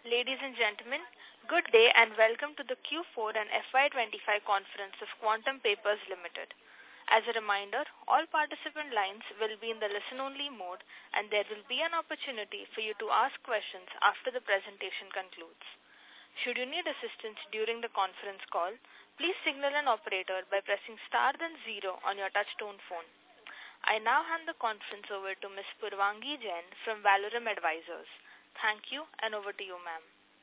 Ladies and gentlemen, good day and welcome to the Q4 and FY25 conference of Quantum Papers Limited. As a reminder, all participant lines will be in the listen-only mode and there will be an opportunity for you to ask questions after the presentation concludes. Should you need assistance during the conference call, please signal an operator by pressing star then 0 on your touch-tone phone. I now hand the conference over to Ms. Purvangi Jain from Valorum Advisors. Thank you, and over to you, ma'am.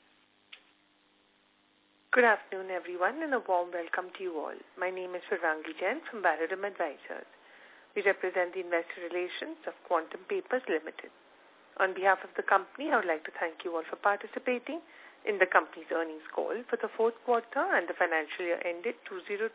Good afternoon, everyone, and a warm welcome to you all. My name is Purvangi Jain from Valorum Advisors. We represent the investor relations of Quantum Papers Limited. On behalf of the company, I would like to thank you all for participating in the company's earnings call for the fourth quarter and the financial year ended 2025.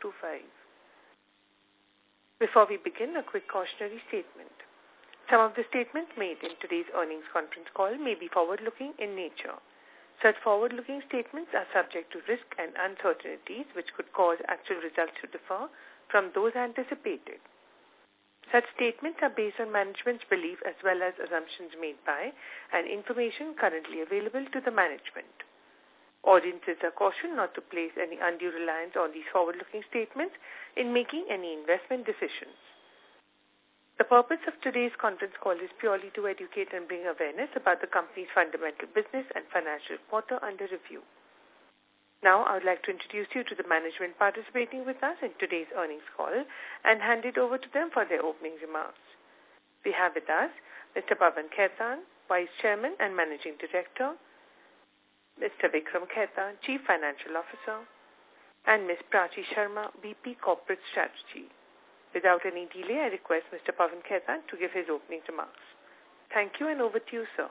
Before we begin, a quick cautionary statement. Some of the statements made in today's earnings conference call may be forward-looking in nature. Such forward-looking statements are subject to risk and uncertainties which could cause actual results to differ from those anticipated. Such statements are based on management's belief as well as assumptions made by and information currently available to the management. Audiences are cautioned not to place any undue reliance on these forward-looking statements in making any investment decisions. The purpose of today's conference call is purely to educate and bring awareness about the company's fundamental business and financial quarter under review. Now, I would like to introduce you to the management participating with us in today's earnings call and hand it over to them for their opening remarks. We have with us Mr. Pavan Khaitan, Vice Chairman and Managing Director, Mr. Vikram Khaitan, Chief Financial Officer, and Ms. Prachi Sharma, VP Corporate Strategy. Without any delay, I request Mr. Pavan Khaitan to give his opening remarks. Thank you, and over to you, sir.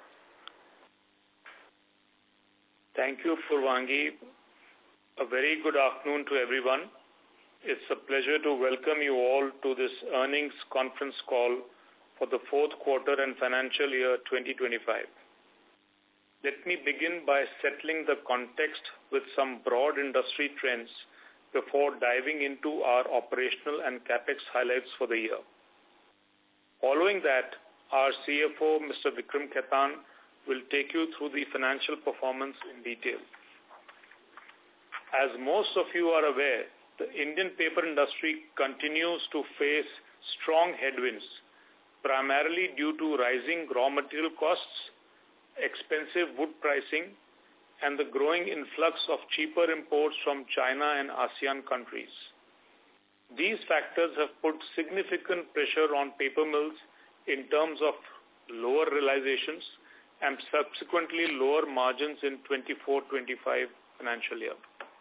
Thank you, Purvangi. A very good afternoon to everyone. It's a pleasure to welcome you all to this earnings conference call for the fourth quarter and financial year 2025. Let me begin by settling the context with some broad industry trends before diving into our operational and CapEx highlights for the year. Following that, our CFO, Mr. Vikram Khaitan, will take you through the financial performance in detail. As most of you are aware, the Indian paper industry continues to face strong headwinds, primarily due to rising raw material costs, expensive wood pricing, and the growing influx of cheaper imports from China and ASEAN countries. These factors have put significant pressure on paper mills in terms of lower realizations and subsequently lower margins in 24-25 financial year.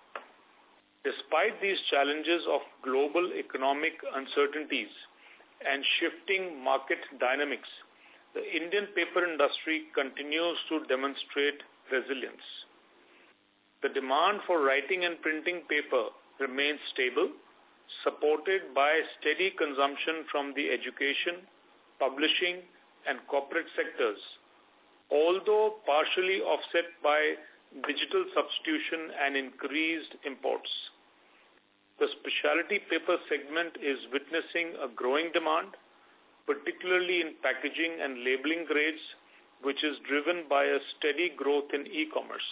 Despite these challenges of global economic uncertainties and shifting market dynamics, the Indian paper industry continues to demonstrate resilience. The demand for writing and printing paper remains stable, supported by steady consumption from the education, publishing, and corporate sectors, although partially offset by digital substitution and increased imports. The specialty paper segment is witnessing a growing demand, particularly in packaging and labeling grades, which is driven by a steady growth in e-commerce.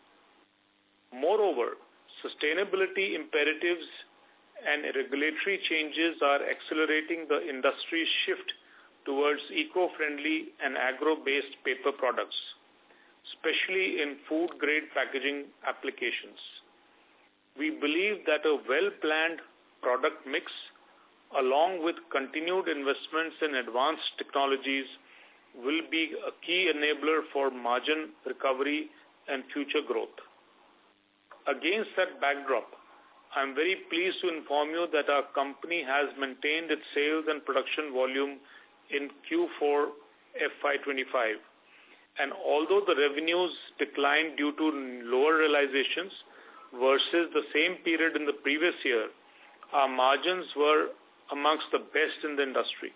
Moreover, sustainability imperatives and regulatory changes are accelerating the industry's shift towards eco-friendly and agro-based paper products, especially in food-grade packaging applications. We believe that a well-planned product mix, along with continued investments in advanced technologies, will be a key enabler for margin recovery and future growth. Against that backdrop, I am very pleased to inform you that our company has maintained its sales and production volume in Q4 FY25. And although the revenues declined due to lower realizations versus the same period in the previous year, our margins were amongst the best in the industry.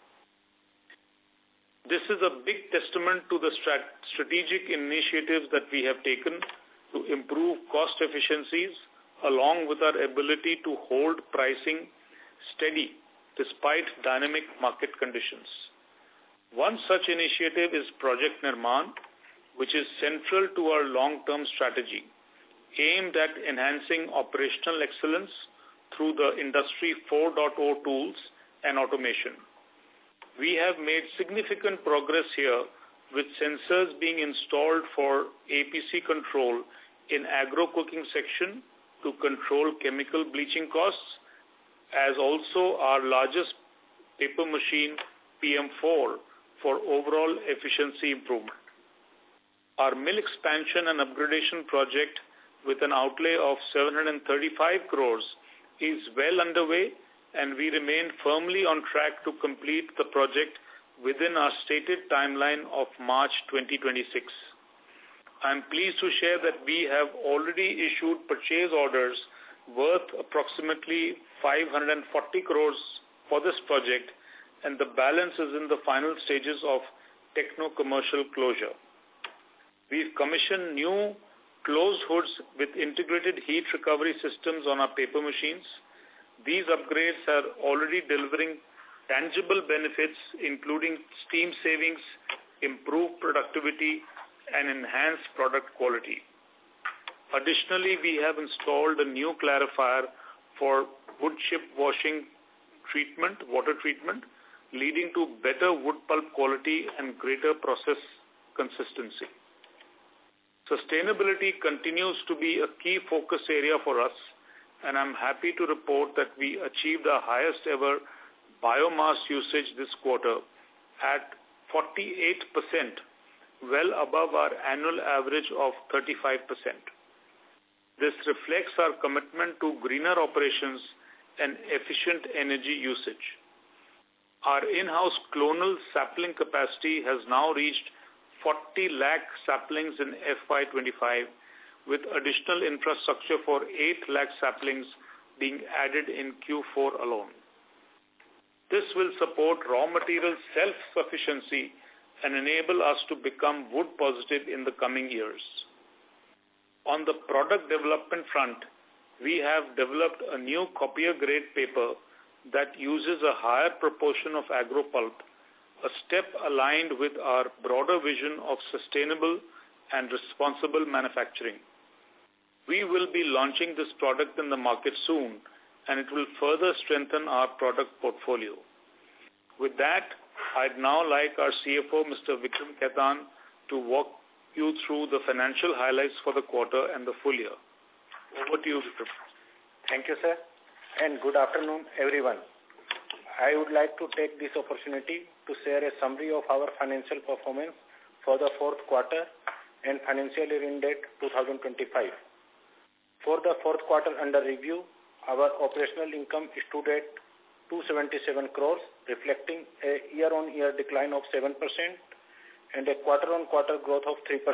This is a big testament to the strategic initiatives that we have taken to improve cost efficiencies, along with our ability to hold pricing steady despite dynamic market conditions. One such initiative is Project Nirman, which is central to our long-term strategy, aimed at enhancing operational excellence through the Industry 4.0 tools and automation. We have made significant progress here with sensors being installed for APC control in agro-cooking section to control chemical bleaching costs, as also our largest paper machine PM4 for overall efficiency improvement. Our mill expansion and upgradation project with an outlay of 735 crores is well underway, and we remain firmly on track to complete the project within our stated timeline of March 2026. I am pleased to share that we have already issued purchase orders worth approximately 540 crores for this project, and the balance is in the final stages of techno-commercial closure. We've commissioned new closed hoods with integrated heat recovery systems on our paper machines. These upgrades are already delivering tangible benefits, including steam savings, improved productivity, and enhanced product quality. Additionally, we have installed a new clarifier for wood chip washing water treatment, leading to better wood pulp quality and greater process consistency. Sustainability continues to be a key focus area for us, and I'm happy to report that we achieved our highest ever biomass usage this quarter at 48%, well above our annual average of 35%. This reflects our commitment to greener operations and efficient energy usage. Our in-house clonal sapling capacity has now reached 40 lakh saplings in FY25, with additional infrastructure for 8 lakh saplings being added in Q4 alone. This will support raw material self-sufficiency and enable us to become wood positive in the coming years. On the product development front, we have developed a new copier grade paper that uses a higher proportion of agro pulp, a step aligned with our broader vision of sustainable and responsible manufacturing. We will be launching this product in the market soon, and it will further strengthen our product portfolio. With that, I'd now like our CFO, Mr. Vikram Khaitan, to walk you through the financial highlights for the quarter and the full year. Over to you, Vikram. Thank you, sir, and good afternoon, everyone. I would like to take this opportunity to share a summary of our financial performance for the fourth quarter and financial year ended 2025. For the fourth quarter under review, our operational income stood at 277 crores, reflecting a year-on-year decline of 7% and a quarter-on-quarter growth of 3%.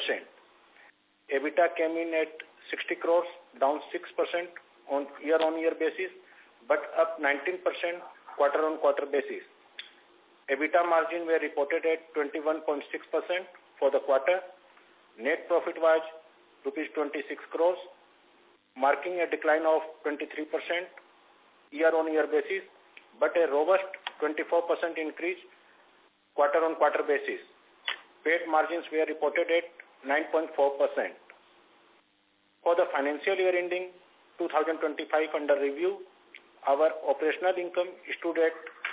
EBITDA came in at 60 crores, down 6% on year-on-year basis, but up 19% quarter-on-quarter basis. EBITDA margin were reported at 21.6% for the quarter. Net profit was rupees 26 crores, marking a decline of 23% year-on-year basis, but a robust 24% increase quarter-on-quarter basis. PAT margins were reported at 9.4%. For the financial year ending 2025 under review, our operational income stood at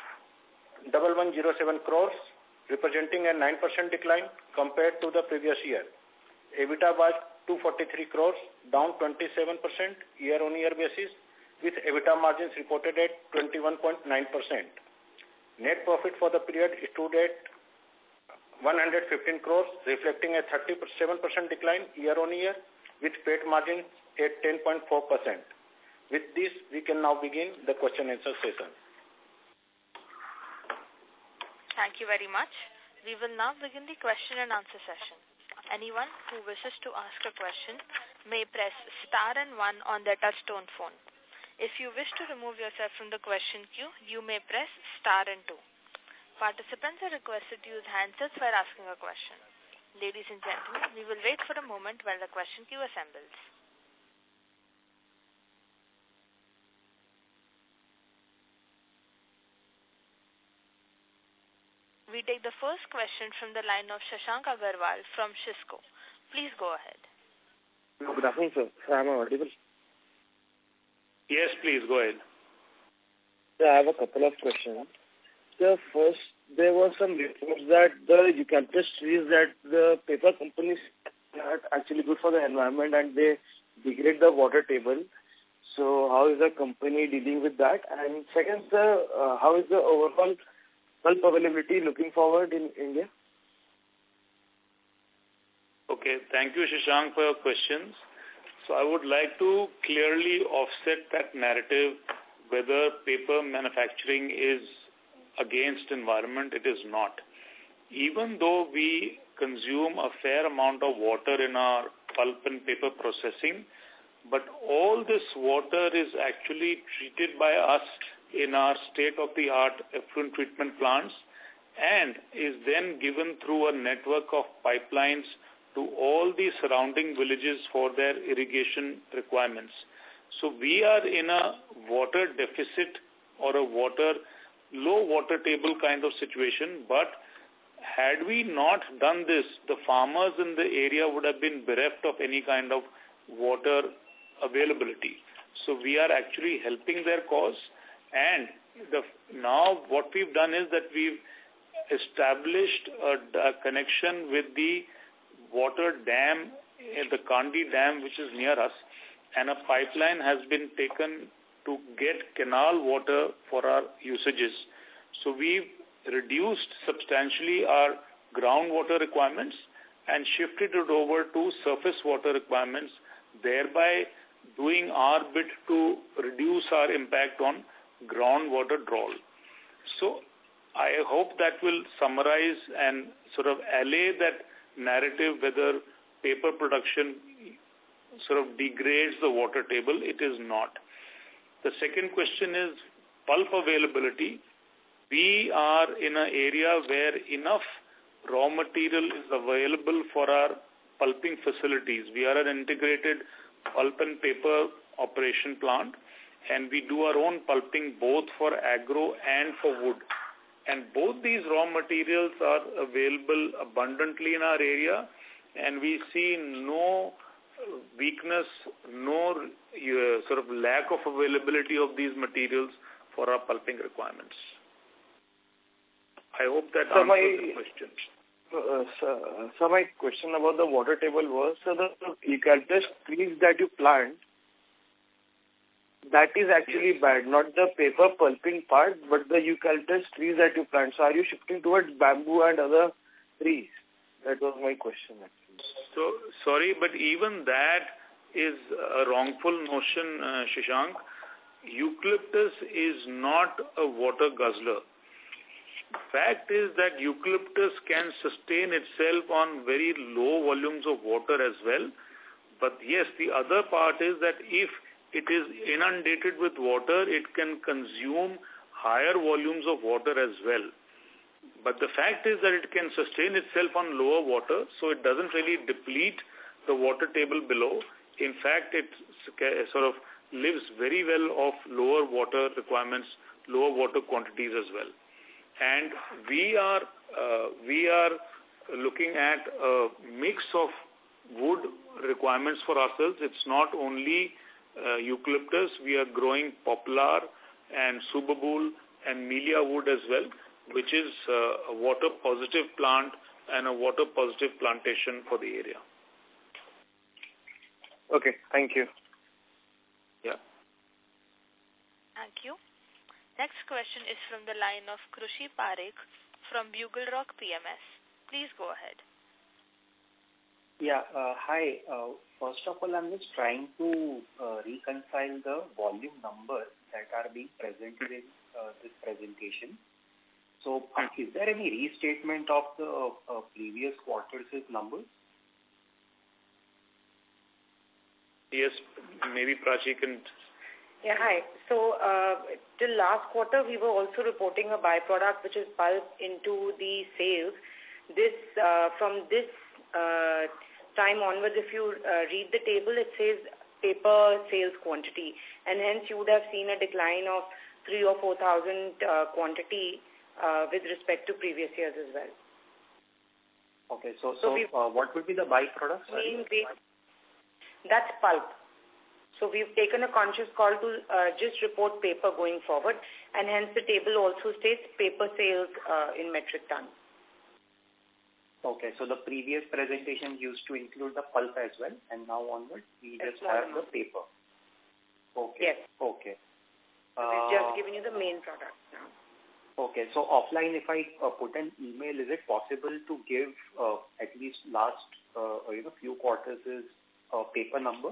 1107 crores, representing a 9% decline compared to the previous year. EBITDA was 243 crores, down 27% year-on-year basis, with EBITDA margins reported at 21.9%. Net profit for the period stood at 115 crores, reflecting a 37% decline year-on-year, with PAT margin at 10.4%. With this, we can now begin the question and answer session. Thank you very much. We will now begin the question and answer session. Anyone who wishes to ask a question may press star and 1 on their touchtone phone. If you wish to remove yourself from the question queue, you may press star and 2. Participants are requested to use handsets while asking a question. Ladies and gentlemen, we will wait for a moment while the question queue assembles. We take the first question from the line of Shashank Agarwal from Cisco. Please go ahead. Good afternoon, sir. Am I audible? Yes, please, go ahead. I have a couple of questions. So first, there were some reports that the eucalyptus trees that the paper companies are actually good for the environment and they degrade the water table. So how is the company dealing with that? And second, sir, how is the overall pulp availability looking forward in India? Okay, thank you, Shashank, for your questions. So I would like to clearly offset that narrative whether paper manufacturing is against environment. It is not. Even though we consume a fair amount of water in our pulp and paper processing, but all this water is actually treated by us in our state-of-the-art effluent treatment plants and is then given through a network of pipelines to all the surrounding villages for their irrigation requirements. So we are in a water deficit or a low water table kind of situation, but had we not done this, the farmers in the area would have been bereft of any kind of water availability. So we are actually helping their cause, and now what we've done is that we've established a connection with the water dam, the Kandi Dam, which is near us, and a pipeline has been taken to get canal water for our usages. So we've reduced substantially our groundwater requirements and shifted it over to surface water requirements, thereby doing our bit to reduce our impact on groundwater drawl. So I hope that will summarize and sort of allay that narrative whether paper production sort of degrades the water table. It is not. The second question is pulp availability. We are in an area where enough raw material is available for our pulping facilities. We are an integrated pulp and paper operation plant, and we do our own pulping both for agro and for wood. And both these raw materials are available abundantly in our area, and we see no weakness, no sort of lack of availability of these materials for our pulping requirements. I hope that answers the question. So my question about the water table was, so the eucalyptus trees that you plant, that is actually bad, not the paper pulping part, but the eucalyptus trees that you plant. So are you shifting towards bamboo and other trees? That was my question actually. So, sorry, but even that is a wrongful notion, Shashank. Eucalyptus is not a water guzzler. Fact is that eucalyptus can sustain itself on very low volumes of water as well. But yes, the other part is that if it is inundated with water, it can consume higher volumes of water as well. But the fact is that it can sustain itself on lower water, so it doesn't really deplete the water table below. In fact, it sort of lives very well off lower water requirements, lower water quantities as well. And we are looking at a mix of wood requirements for ourselves. It's not only eucalyptus. We are growing poplar and subabul and melia wood as well, which is a water-positive plant and a water-positive plantation for the area. Okay, thank you. Yeah. Thank you. Next question is from the line of Krushi Parekh from Bugle Rock PMS. Please go ahead. Yeah, hi. First of all, I'm just trying to reconcile the volume numbers that are being presented in this presentation. So, is there any restatement of the previous quarters' numbers? Yes, maybe Prachi can... Yeah, hi. So, till last quarter, we were also reporting a byproduct, which is pulp, into the sales. From this time onwards, if you read the table, it says paper sales quantity, and hence you would have seen a decline of 3,000 or 4,000 quantity with respect to previous years as well. Okay, so what would be the byproduct? That's pulp. So we've taken a conscious call to just report paper going forward, and hence the table also states paper sales in metric tons. Okay, so the previous presentation used to include the pulp as well, and now onwards we just have the paper. Okay. Yes. Okay. So we've just given you the main product now. Okay, so offline, if I put an email, is it possible to give at least last few quarters' paper number?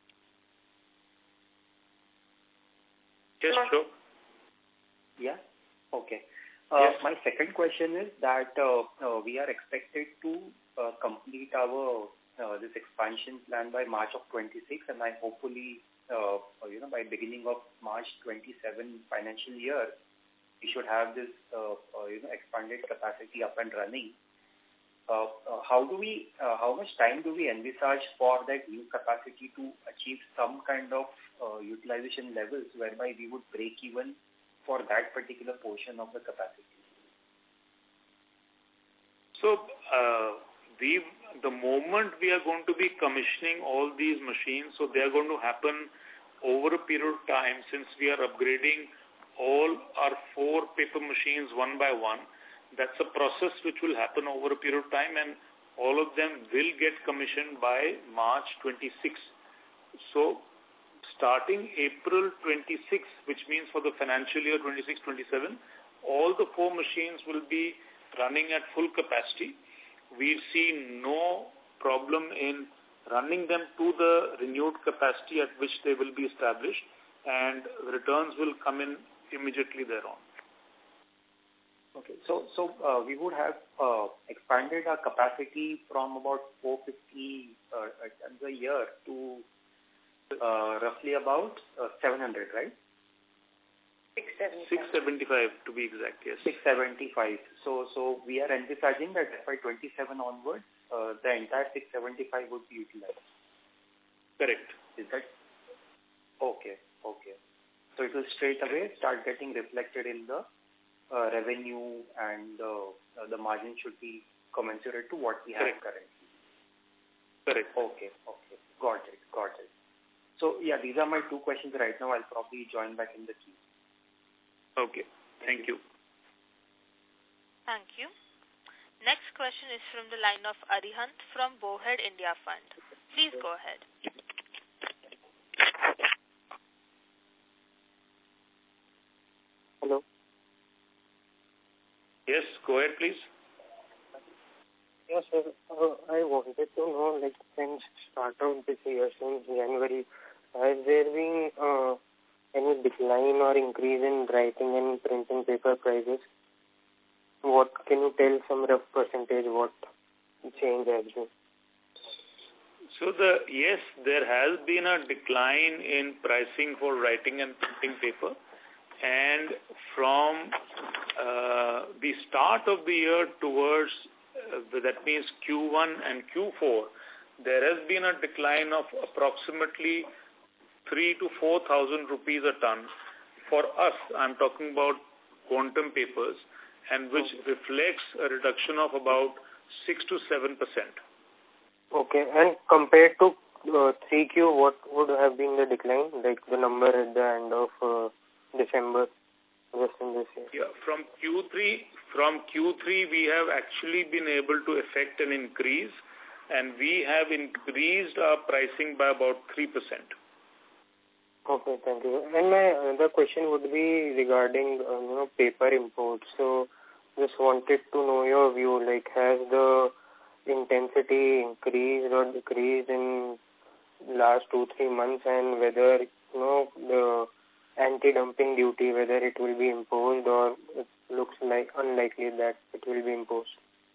Yes, sure. Yeah. Okay. Yes. My second question is that we are expected to complete our this expansion plan by March of 26, and I hopefully by beginning of March 27 financial year we should have this expanded capacity up and running. How much time do we envisage for that new capacity to achieve some kind of utilization levels whereby we would break even for that particular portion of the capacity? So, the moment we are going to be commissioning all these machines, so they are going to happen over a period of time, since we are upgrading all our 4 paper machines one by one. That's a process which will happen over a period of time, and all of them will get commissioned by March 26. So, starting April 26, which means for the financial year 26-27, all the 4 machines will be running at full capacity. We see no problem in running them to the renewed capacity at which they will be established, and returns will come in immediately thereon. Okay, so we would have expanded our capacity from about 450 tons a year to roughly about 700, right? 675 to be exact, yes. 675. So we are envisaging that by 27 onwards, the entire 675 would be utilized. Correct. Is that? Okay. So it will straight away start getting reflected in the revenue, and the margin should be commensurate to what we have currently. Correct. Okay. Got it. So yeah, these are my 2 questions right now. I'll probably join back in the queue. Okay. Thank you. Thank you. Next question is from the line of Arihant from Bowhead India Fund. Please go ahead. Hello. Yes, go ahead, please. Yes, sir. I wanted to know, since start of this year, since January, has there been any decline or increase in writing and printing paper prices? What can you tell some rough percentage what change has been? So yes, there has been a decline in pricing for writing and printing paper, and from the start of the year towards that means Q1 and Q4, there has been a decline of approximately 3,000 to 4,000 rupees a ton. For us, I'm talking about quantum papers, and which reflects a reduction of about 6 to 7%. Okay, and compared to 3Q, what would have been the decline, like the number at the end of December, just in this year? Yeah, from Q3 we have actually been able to effect an increase, and we have increased our pricing by about 3%. Okay, thank you. And my other question would be regarding paper imports. So, just wanted to know your view. Has the intensity increased or decreased in last 2-3 months, and whether the anti-dumping duty, whether it will be imposed, or it looks like unlikely that it will be imposed?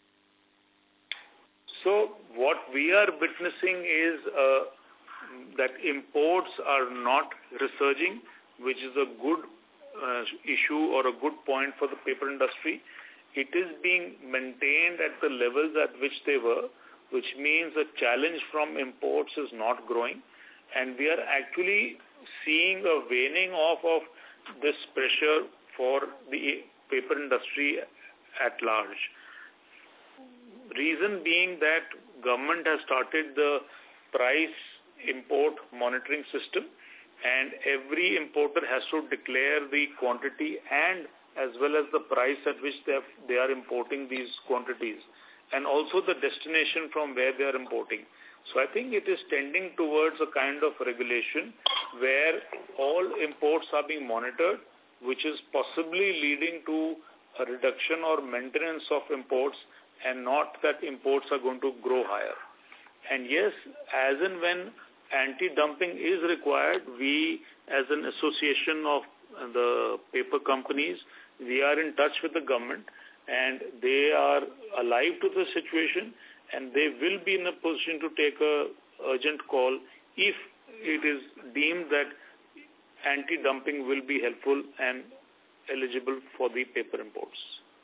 So, what we are witnessing is that imports are not resurging, which is a good issue or a good point for the paper industry. It is being maintained at the levels at which they were, which means the challenge from imports is not growing, and we are actually seeing a waning off of this pressure for the paper industry at large. reason being that government has started the price import monitoring system, and every importer has to declare the quantity and as well as the price at which they are importing these quantities, and also the destination from where they are importing. So I think it is tending towards a kind of regulation where all imports are being monitored, which is possibly leading to a reduction or maintenance of imports, and not that imports are going to grow higher. And yes, as and when anti-dumping is required, we as an association of the paper companies, we are in touch with the government, and they are alive to the situation, and they will be in a position to take a urgent call if it is deemed that anti-dumping will be helpful and eligible for the paper imports.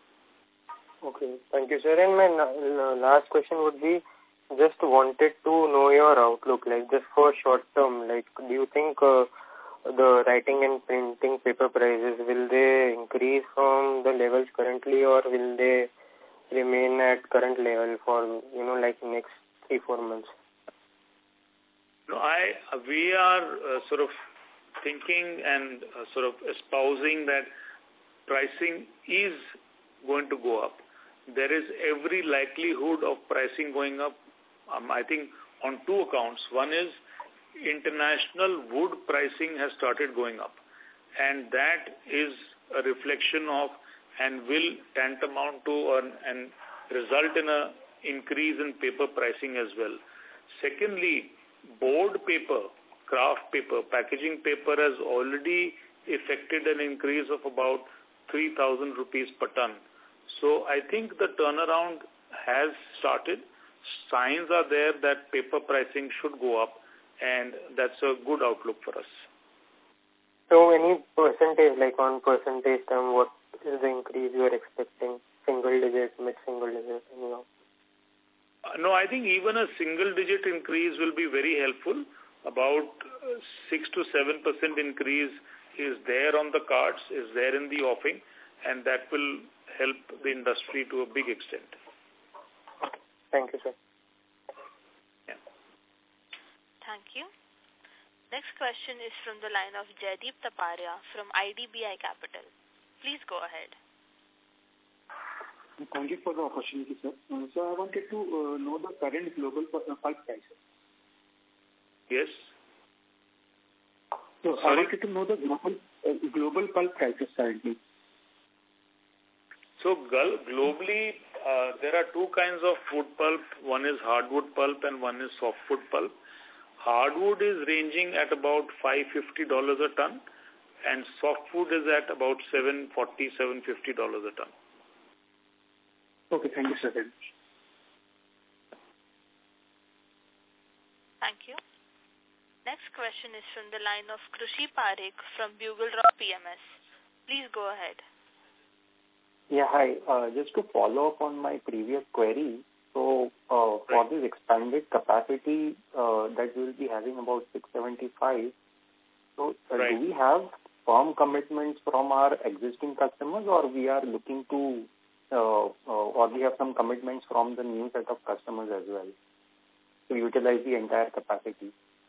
Okay, thank you, sir. And my last question would be, just wanted to know your outlook, like just for short term, like do you think the writing and printing paper prices, will they increase from the levels currently, or will they remain at current level for, like next 3-4 months? No, we are sort of thinking and sort of espousing that pricing is going to go up. There is every likelihood of pricing going up, I think, on 2 accounts. One is international wood pricing has started going up, and that is a reflection of and will tantamount to and result in an increase in paper pricing as well. Secondly, board paper, kraft paper, packaging paper has already effected an increase of about 3,000 rupees per ton. So I think the turnaround has started. Signs are there that paper pricing should go up, and that's a good outlook for us. So any percentage, like on percentage term, what is the increase you are expecting? Single digit, mid-single digit, anyhow? No, I think even a single-digit increase will be very helpful. About 6 to 7% increase is there on the cards, is there in the offing, and that will help the industry to a big extent. Thank you, sir. Yeah. Thank you. Next question is from the line of Jaideep Taparia from IDBI Capital. Please go ahead. Thank you for the opportunity, sir. So I wanted to know the current global pulp prices. Yes. So I wanted to know the global pulp prices currently. So globally, there are 2 kinds of wood pulp. One is hardwood pulp and one is softwood pulp. Hardwood is ranging at about $550 a ton, and softwood is at about $740, $750 a ton. Okay, thank you, sir. Thank you. Next question is from the line of Krushi Parekh from Bugle Rock PMS. Please go ahead. Yeah, hi. Just to follow up on my previous query, so for this expanded capacity that we will be having about 675, so do we have firm commitments from our existing customers, or we are looking to, or we have some commitments from the new set of customers as well to utilize the entire capacity?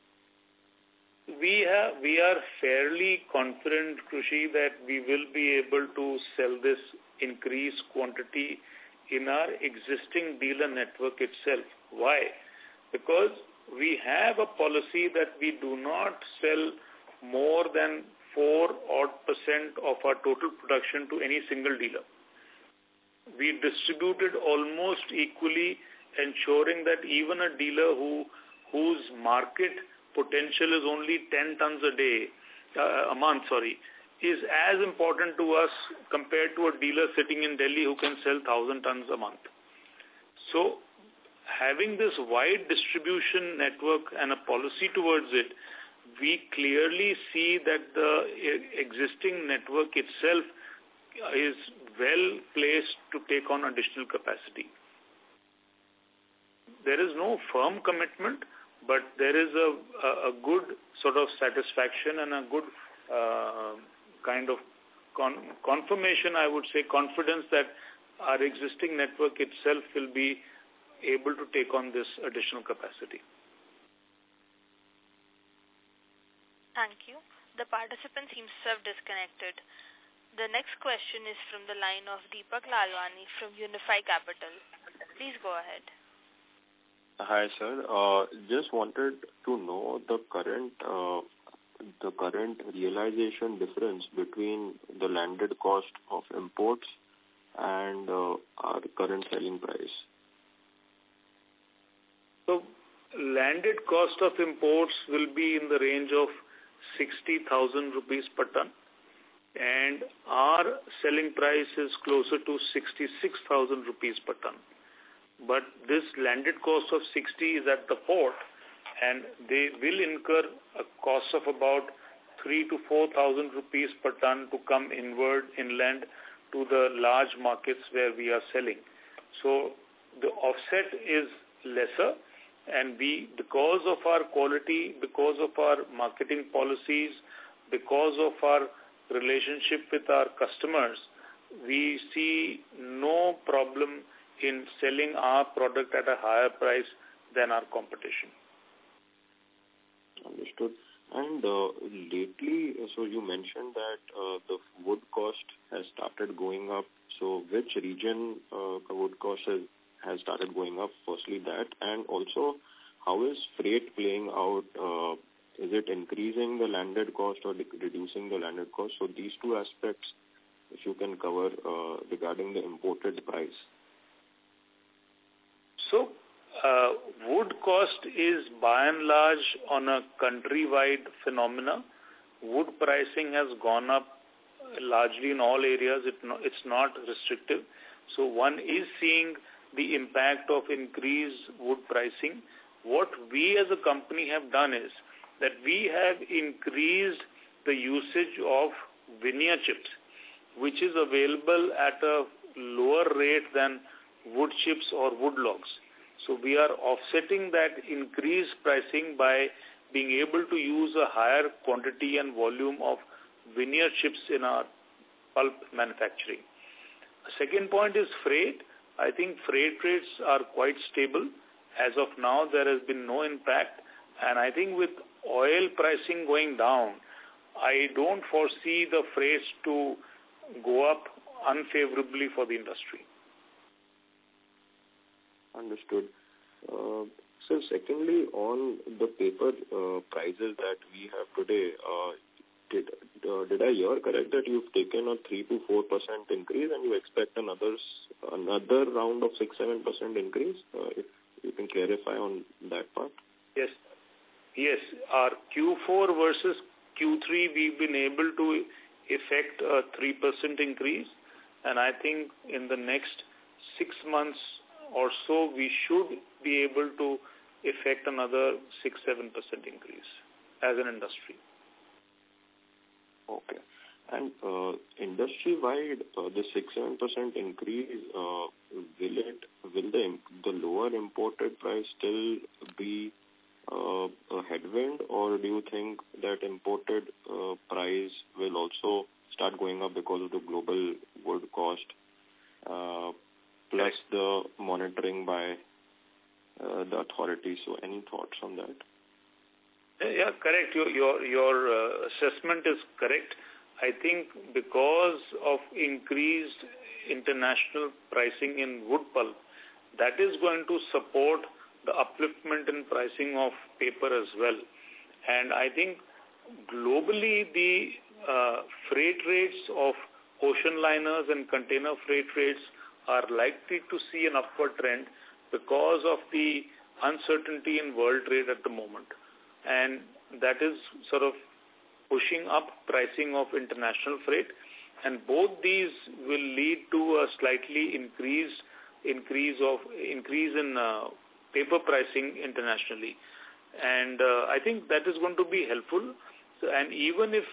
We are fairly confident, Krushi, that we will be able to sell this increased quantity in our existing dealer network itself. Why? Because we have a policy that we do not sell more than 4% of our total production to any single dealer. We distributed almost equally, ensuring that even a dealer whose market potential is only 10 tons a month, is as important to us compared to a dealer sitting in Delhi who can sell 1,000 tons a month. So having this wide distribution network and a policy towards it, we clearly see that the existing network itself is well placed to take on additional capacity. There is no firm commitment, but there is a good sort of satisfaction and a good kind of confirmation, I would say, confidence that our existing network itself will be able to take on this additional capacity. Thank you. The participant seems to have disconnected. The next question is from the line of Deepak Lalwani from Unifi Capital. Please go ahead. Hi, sir. Just wanted to know the current realization difference between the landed cost of imports and our current selling price. So, landed cost of imports will be in the range of 60,000 rupees per ton, and our selling price is closer to 66,000 rupees per ton. But this landed cost of 60 is at the port, and they will incur a cost of about 3,000 to 4,000 rupees per ton to come inland to the large markets where we are selling. So the offset is lesser, and because of our quality, because of our marketing policies, because of our relationship with our customers, we see no problem in selling our product at a higher price than our competition. Understood. And lately, so you mentioned that the wood cost has started going up. So which region the wood cost has started going up? Firstly that, and also how is freight playing out? Is it increasing the landed cost or reducing the landed cost? So these two aspects, if you can cover regarding the imported price. So, wood cost is by and large on a countrywide phenomena. Wood pricing has gone up largely in all areas. It's not restrictive. So one is seeing the impact of increased wood pricing. What we as a company have done is that we have increased the usage of veneer chips, which is available at a lower rate than wood chips or wood logs. So we are offsetting that increased pricing by being able to use a higher quantity and volume of veneer chips in our pulp manufacturing. The second point is freight. I think freight rates are quite stable. As of now, there has been no impact. And I think with oil pricing going down, I don't foresee the freights to go up unfavorably for the industry. Understood. So secondly, on the paper prices that we have today, did I hear correct that you've taken a 3 to 4% increase and you expect another round of 6-7% increase? If you can clarify on that part. Yes. Our Q4 versus Q3, we've been able to effect a 3% increase, and I think in the next 6 months or so, we should be able to effect another 6-7% increase as an industry. Okay. And industry-wide, the 6-7% increase, will the lower imported price still be a headwind, or do you think that imported price will also start going up because of the global wood cost, plus the monitoring by the authorities? So any thoughts on that? Yeah, correct. Your assessment is correct. I think because of increased international pricing in wood pulp, that is going to support the upliftment in pricing of paper as well. And I think globally the freight rates of ocean liners and container freight rates are likely to see an upward trend because of the uncertainty in world trade at the moment. And that is sort of pushing up pricing of international freight. And both these will lead to a slightly increase in paper pricing internationally. And I think that is going to be helpful. So, and even if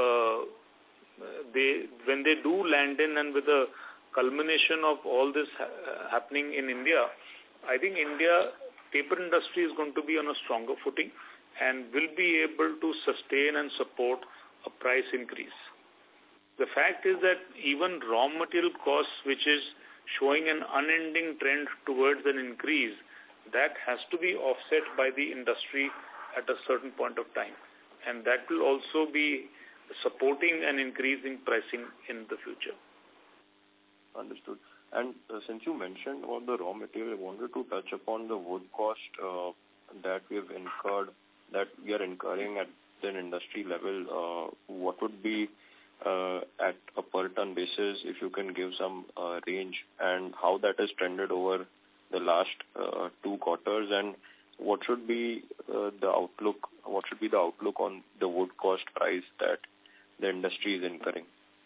when they do land in, and with the culmination of all this happening in India, I think India paper industry is going to be on a stronger footing and will be able to sustain and support a price increase. The fact is that even raw material costs, which is showing an unending trend towards an increase, that has to be offset by the industry at a certain point of time. And that will also be supporting an increase in pricing in the future. Understood. And since you mentioned about the raw material, I wanted to touch upon the wood cost that we have incurred, that we are incurring at an industry level. What would be at a per ton basis, if you can give some range, and how that has trended over the last 2 quarters, and what should be the outlook? What should be the outlook on the wood cost price that the industry is incurring?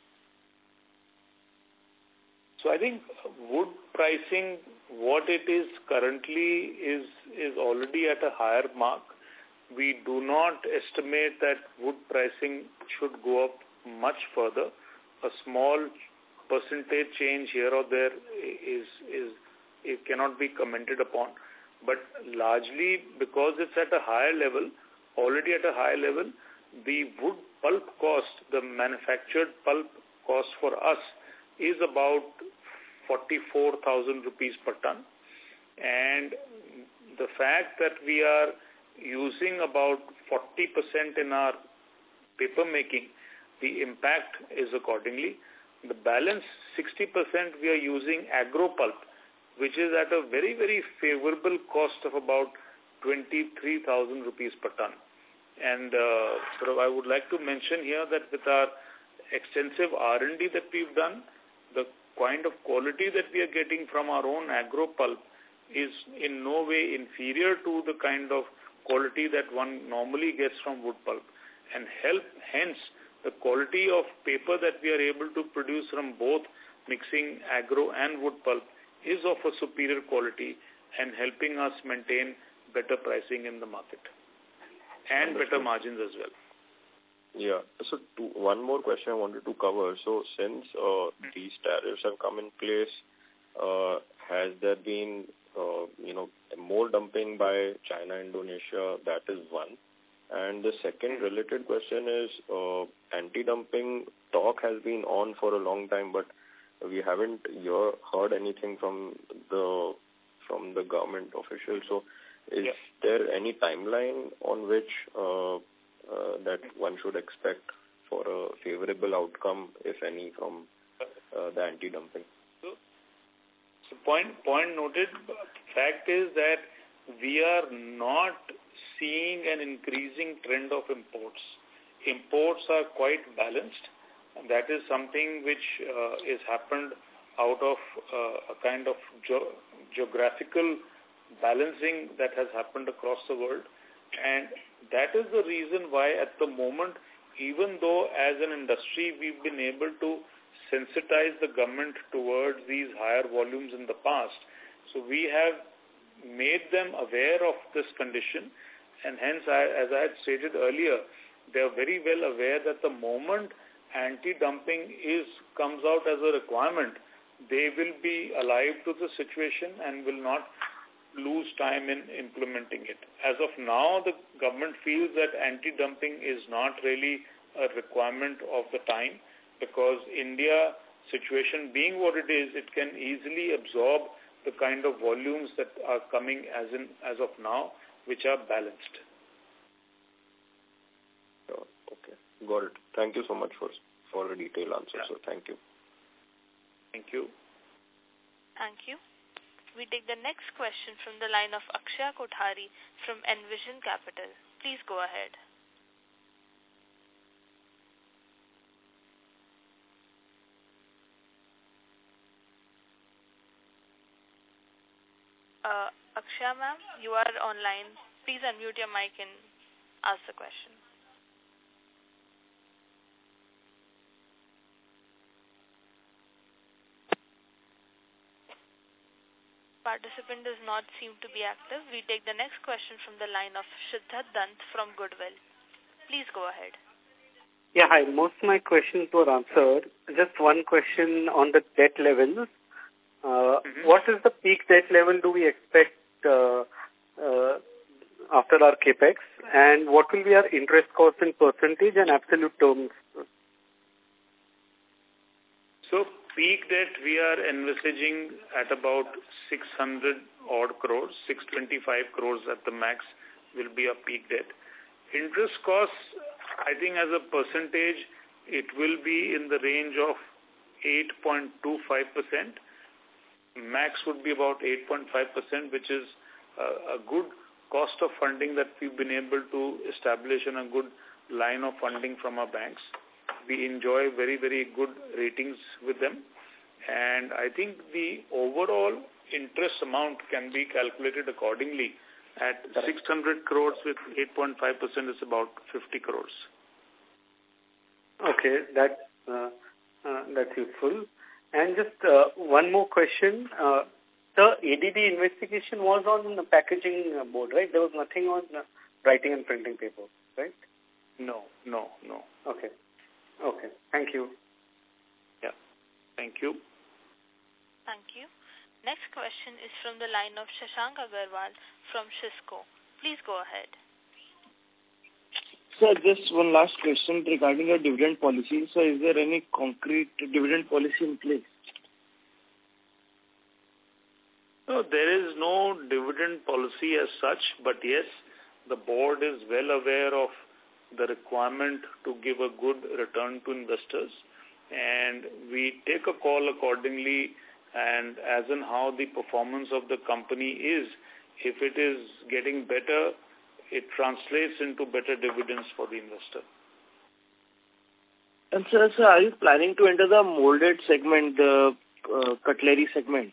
So I think wood pricing, what it is currently is already at a higher mark. We do not estimate that wood pricing should go up much further. A small percentage change here or there it cannot be commented upon. But largely because it's at a higher level, already at a higher level, the wood pulp cost, the manufactured pulp cost for us is about 44,000 rupees per ton. And the fact that we are using about 40% in our paper making, the impact is accordingly. The balance 60% we are using agro pulp, which is at a very, very favorable cost of about 23,000 rupees per ton. And I would like to mention here that with our extensive R&D that we've done, the kind of quality that we are getting from our own agro pulp is in no way inferior to the kind of quality that one normally gets from wood pulp. And hence, the quality of paper that we are able to produce from both mixing agro and wood pulp is of a superior quality and helping us maintain better pricing in the market and better margins as well. Yeah. So one more question I wanted to cover. So since these tariffs have come in place, has there been, more dumping by China, Indonesia? That is one. And the second related question is, anti-dumping talk has been on for a long time, but we haven't heard anything from the government officials. So is there any timeline on which that one should expect for a favorable outcome, if any, from the anti-dumping? So point noted. Fact is that we are not seeing an increasing trend of imports. Imports are quite balanced. And that is something which is happened out of a kind of geographical balancing that has happened across the world. And that is the reason why at the moment, even though as an industry we've been able to sensitize the government towards these higher volumes in the past, so we have made them aware of this condition, and hence, as I had stated earlier, they are very well aware that the moment anti-dumping comes out as a requirement, they will be alive to the situation and will not lose time in implementing it. As of now, the government feels that anti-dumping is not really a requirement of the time, because India situation being what it is, it can easily absorb the kind of volumes that are coming as of now, which are balanced. Okay, got it. Thank you so much for a detailed answer. So thank you. Thank you. Thank you. We take the next question from the line of Akshay Kothari from Envision Capital. Please go ahead. Akshay ma'am, you are online. Please unmute your mic and ask the question. Participant does not seem to be active. We take the next question from the line of Siddharth Dant from Goodwill. Please go ahead. Yeah, hi. Most of my questions were answered. Just one question on the debt levels. What is the peak debt level do we expect after our capex, and what will be our interest cost in percentage and absolute terms? So peak debt we are envisaging at about 600 odd crores, 625 crores at the max will be a peak debt. Interest costs, I think as a percentage, it will be in the range of 8.25%. Max would be about 8.5%, which is a good cost of funding that we've been able to establish in a good line of funding from our banks. We enjoy very, very good ratings with them. And I think the overall interest amount can be calculated accordingly. At 600 crores with 8.5% is about 50 crores. Okay, that's useful. And just one more question. The ADD investigation was on the packaging board, right? There was nothing on writing and printing paper, right? No. Okay. Thank you. Yeah. Thank you. Thank you. Next question is from the line of Shashank Agarwal from Cisco. Please go ahead. Sir, just one last question regarding your dividend policy. So is there any concrete dividend policy in place? No, there is no dividend policy as such, but yes, the board is well aware of the requirement to give a good return to investors, and we take a call accordingly, and as in how the performance of the company is. If it is getting better, it translates into better dividends for the investor. And sir, are you planning to enter the molded segment, the cutlery segment?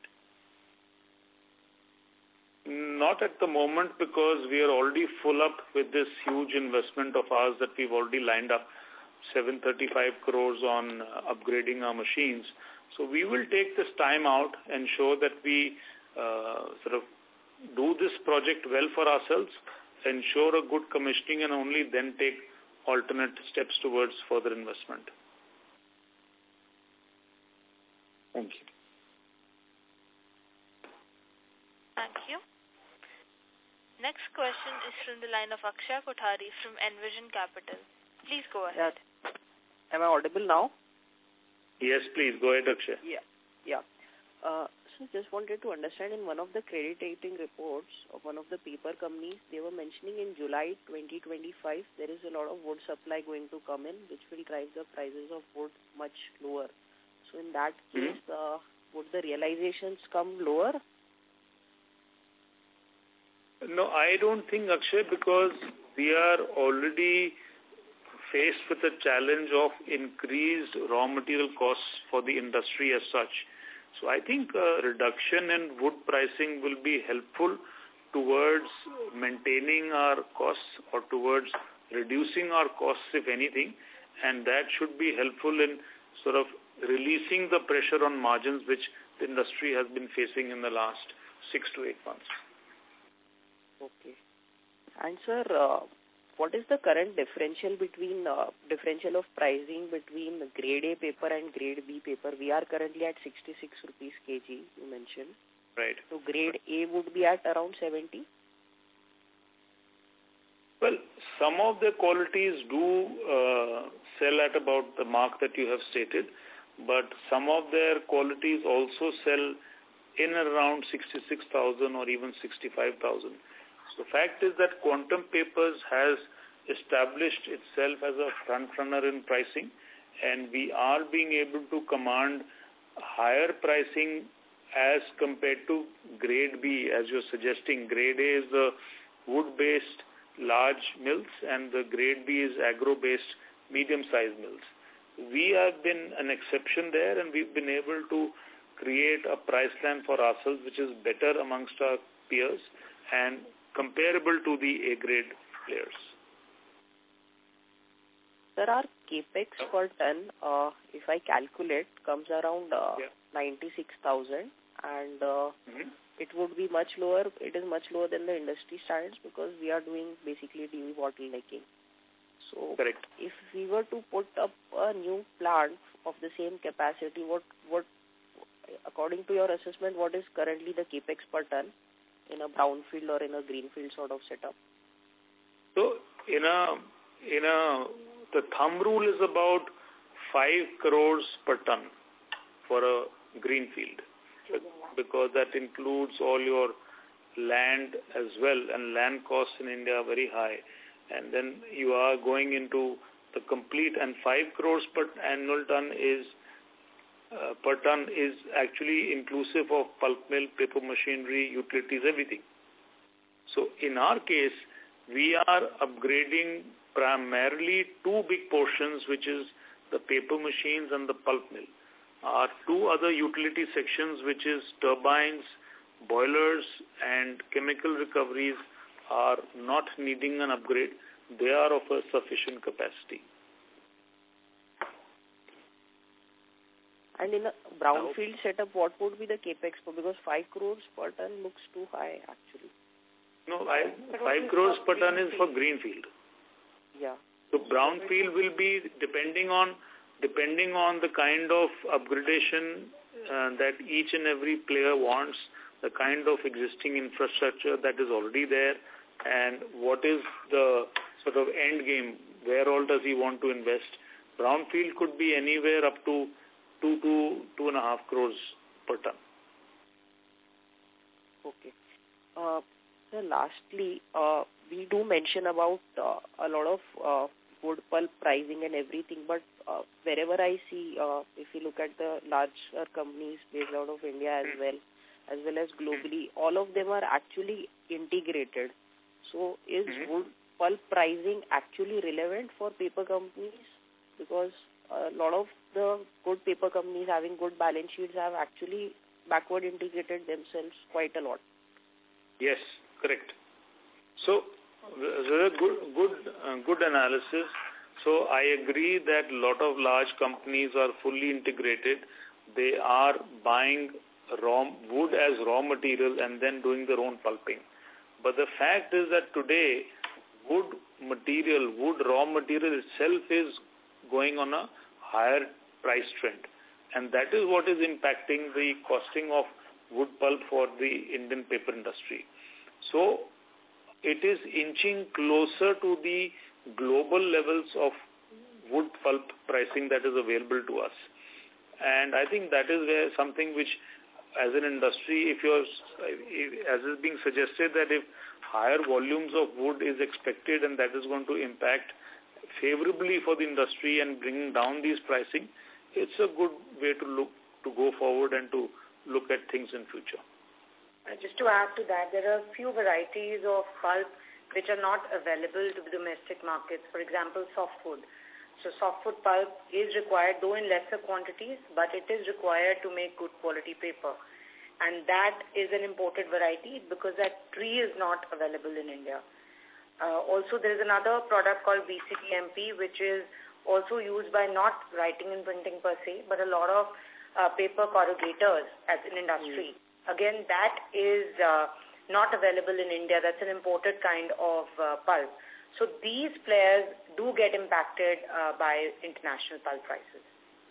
Not at the moment, because we are already full up with this huge investment of ours that we've already lined up, 735 crores on upgrading our machines. So we will take this time out, ensure that we sort of do this project well for ourselves, ensure a good commissioning, and only then take alternate steps towards further investment. Thank you. Thank you. Next question is from the line of Akshay Kothari from Envision Capital. Please go ahead. Yeah. Am I audible now? Yes, please. Go ahead, Akshay. Yeah. So just wanted to understand, in one of the credit rating reports of one of the paper companies, they were mentioning in July 2025, there is a lot of wood supply going to come in, which will drive the prices of wood much lower. So in that case, would the realizations come lower? No, I don't think, Akshay, because we are already faced with the challenge of increased raw material costs for the industry as such. So I think a reduction in wood pricing will be helpful towards maintaining our costs or towards reducing our costs, if anything, and that should be helpful in sort of releasing the pressure on margins which the industry has been facing in the last 6 to 8 months. Okay. And sir, what is the current differential of pricing between grade A paper and grade B paper? We are currently at 66 rupees kg, you mentioned. Right. So grade A would be at around 70? Well, some of the qualities do sell at about the mark that you have stated, but some of their qualities also sell in around 66,000 or even 65,000. The fact is that Quantum Papers has established itself as a front runner in pricing, and we are being able to command higher pricing as compared to grade B, as you're suggesting. Grade A is the wood-based large mills, and the grade B is agro-based medium-sized mills. We have been an exception there, and we've been able to create a price plan for ourselves which is better amongst our peers and comparable to the A-grade players. There are capex per ton, if I calculate, comes around 96,000, and it would be much lower. It is much lower than the industry standards because we are doing basically debottlenecking. So, correct. If we were to put up a new plant of the same capacity, what, according to your assessment, what is currently the capex per ton in a brownfield or in a greenfield sort of setup? So, the thumb rule is about 5 crores per ton. for a greenfield, because that includes all your land as well, and land costs in India are very high. And then you are going into the complete, and 5 crores per annual ton is actually inclusive of pulp mill, paper machinery, utilities, everything. So in our case, we are upgrading primarily 2 big portions, which is the paper machines and the pulp mill. Our 2 other utility sections, which is turbines, boilers, and chemical recoveries, are not needing an upgrade. They are of a sufficient capacity. And in a brownfield setup, what would be the capex? Because 5 crores per ton looks too high, actually. No, 5 crores per ton is for greenfield. Yeah. So brownfield will be depending on the kind of upgradation that each and every player wants, the kind of existing infrastructure that is already there, and what is the sort of end game, where all does he want to invest. Brownfield could be anywhere up to 2 to 2.5 crores per ton. Okay. So lastly, we do mention about a lot of wood pulp pricing and everything, but wherever I see, if you look at the larger companies based out of India as well as globally, all of them are actually integrated. So is wood pulp pricing actually relevant for paper companies? Because a lot of the good paper companies having good balance sheets have actually backward integrated themselves quite a lot. Yes, correct. So, good analysis. So, I agree that a lot of large companies are fully integrated. They are buying wood as raw material and then doing their own pulping. But the fact is that today, wood raw material itself is going on a higher price trend. And that is what is impacting the costing of wood pulp for the Indian paper industry. So, it is inching closer to the global levels of wood pulp pricing that is available to us. And I think that is where something which, as an industry, as is being suggested, that if higher volumes of wood is expected and that is going to impact favorably for the industry and bringing down these pricing, it's a good way to go forward and to look at things in future. Just to add to that, there are a few varieties of pulp which are not available to the domestic markets. For example, softwood. So softwood pulp is required, though in lesser quantities, but it is required to make good quality paper. And that is an imported variety because that tree is not available in India. Also, there is another product called VCTMP, which is also used by not writing and printing per se, but a lot of paper corrugators as an industry. Again, that is not available in India. That's an imported kind of pulp. So these players do get impacted by international pulp prices.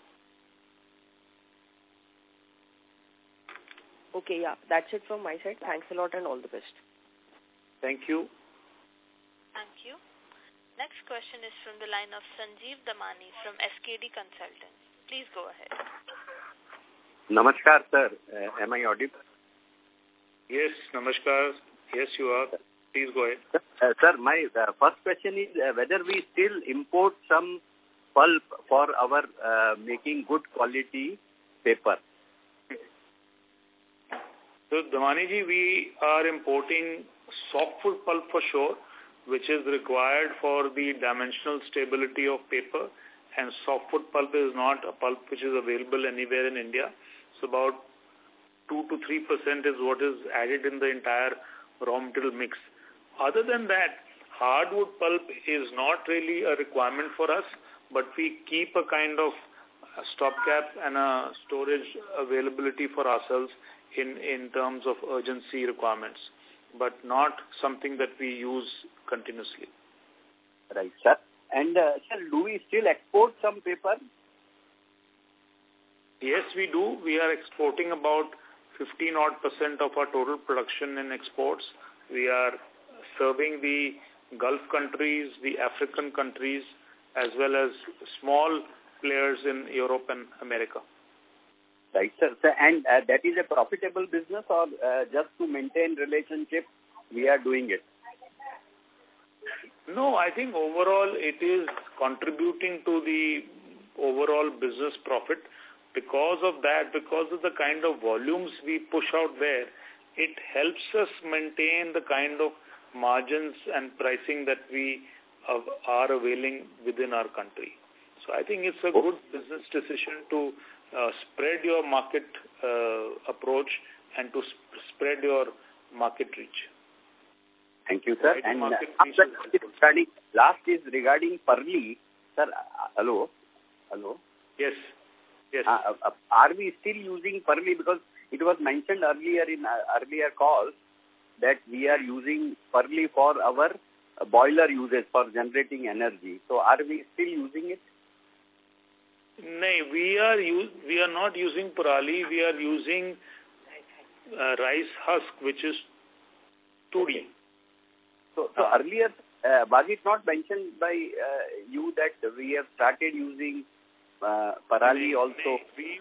Okay, yeah. That's it from my side. Thanks a lot and all the best. Thank you. Thank you. Next question is from the line of Sanjeev Damani from SKD Consultants. Please go ahead. Namaskar, sir. Am I audible? Yes, namaskar. Yes, you are. Please go ahead. Sir, my first question is whether we still import some pulp for our making good quality paper. So, Damani ji, we are importing softwood pulp for sure, which is required for the dimensional stability of paper. And softwood pulp is not a pulp which is available anywhere in India. So about 2 to 3% is what is added in the entire raw material mix. Other than that, hardwood pulp is not really a requirement for us, but we keep a kind of a stopgap and a storage availability for ourselves in terms of urgency requirements, but not something that we use continuously. Right, sir. And, sir, do we still export some paper? Yes, we do. We are exporting about 15% of our total production in exports. We are serving the Gulf countries, the African countries, as well as small players in Europe and America. Right, sir. And that is a profitable business, or just to maintain relationship, we are doing it? No, I think overall it is contributing to the overall business profit. Because of that, because of the kind of volumes we push out there, it helps us maintain the kind of margins and pricing that we are availing within our country. So I think it's a good business decision to spread your market approach and to spread your market reach. Thank you, sir. And last is regarding Parli. Sir, hello? Yes. Yes. Are we still using Parli? Because it was mentioned earlier in earlier calls that we are using Parli for our boiler uses for generating energy. So are we still using it? No, we are not using Parali. We are using rice husk, which is turi. So earlier, was it not mentioned by you that we have started using Parali also?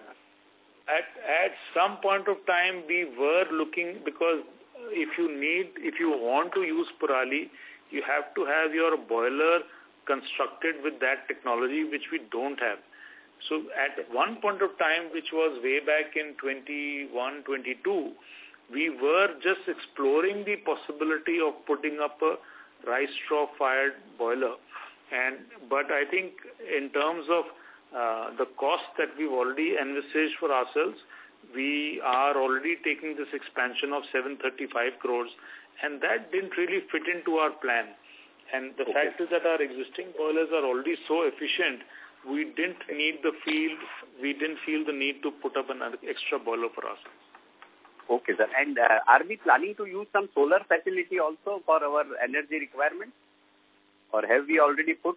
At some point of time, we were looking, because if you want to use Parali, you have to have your boiler constructed with that technology, which we don't have. So at one point of time, which was way back in 21-22, we were just exploring the possibility of putting up a rice straw fired boiler. But I think in terms of the cost that we've already envisaged for ourselves, we are already taking this expansion of 735 crores, and that didn't really fit into our plan. And the fact is that our existing boilers are already so efficient, we didn't feel the need to put up an extra boiler for us. Okay, sir. And are we planning to use some solar facility also for our energy requirement? Or have we already put?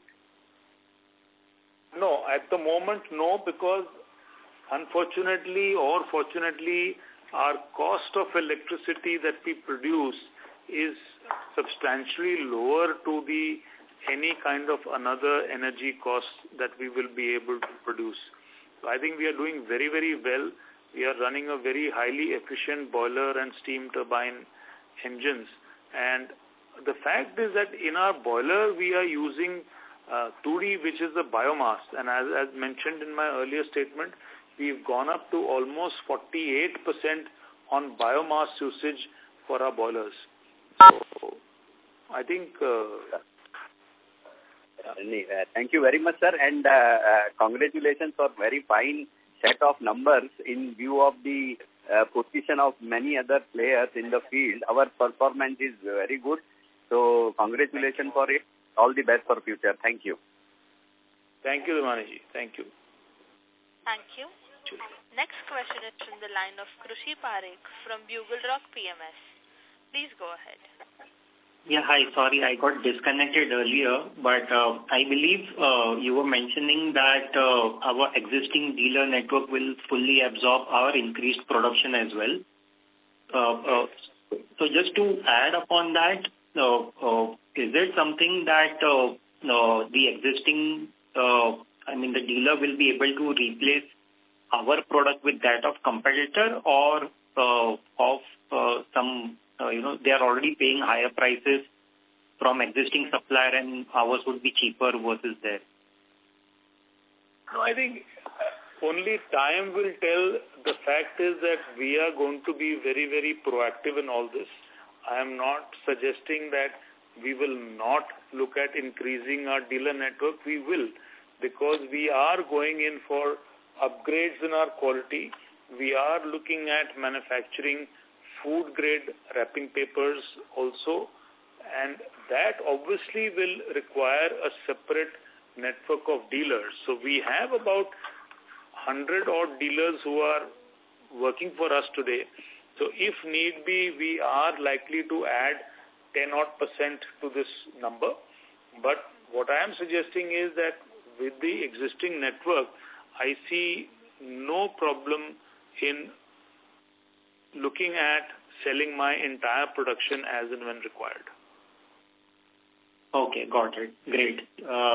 No, at the moment, no, because unfortunately or fortunately, our cost of electricity that we produce is substantially lower to any kind of another energy cost that we will be able to produce. So I think we are doing very, very well. We are running a very highly efficient boiler and steam turbine engines. And the fact is that in our boiler, we are using turi, which is the biomass. And as mentioned in my earlier statement, we've gone up to almost 48% on biomass usage for our boilers. So I think... thank you very much, sir, and congratulations for very fine set of numbers in view of the position of many other players in the field. Our performance is very good, so congratulations for it. All the best for future. Thank you. Thank you, Ramanaji. Thank you. Thank you. Next question is from the line of Krushi Parekh from Bugle Rock PMS. Please go ahead. Yeah, hi. Sorry, I got disconnected earlier, but I believe you were mentioning that our existing dealer network will fully absorb our increased production as well. So just to add upon that, is it something that the existing, the dealer will be able to replace our product with that of competitor, or of some... they are already paying higher prices from existing supplier and ours would be cheaper versus theirs? No, I think only time will tell. The fact is that we are going to be very, very proactive in all this. I am not suggesting that we will not look at increasing our dealer network. We will, because we are going in for upgrades in our quality. We are looking at manufacturing food-grade wrapping papers also, and that obviously will require a separate network of dealers. So we have about 100-odd dealers who are working for us today. So if need be, we are likely to add 10-odd% to this number. But what I am suggesting is that with the existing network, I see no problem in looking at selling my entire production as and when required. Okay, got it. Great.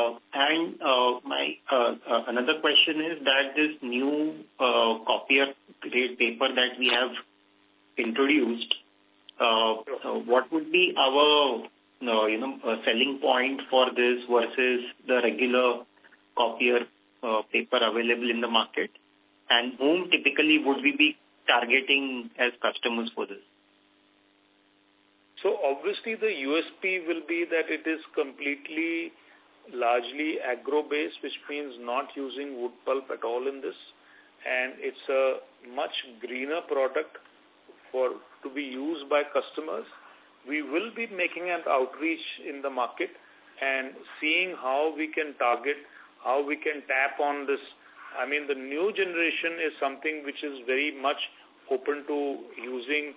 And my another question is that this new copier grade paper that we have introduced, what would be our selling point for this versus the regular copier paper available in the market, and whom typically would we be targeting as customers for this? So obviously the USP will be that it is completely largely agro-based, which means not using wood pulp at all in this, and it's a much greener product to be used by customers. We will be making an outreach in the market and seeing how we can target, how we can tap on this. I mean, the new generation is something which is very much open to using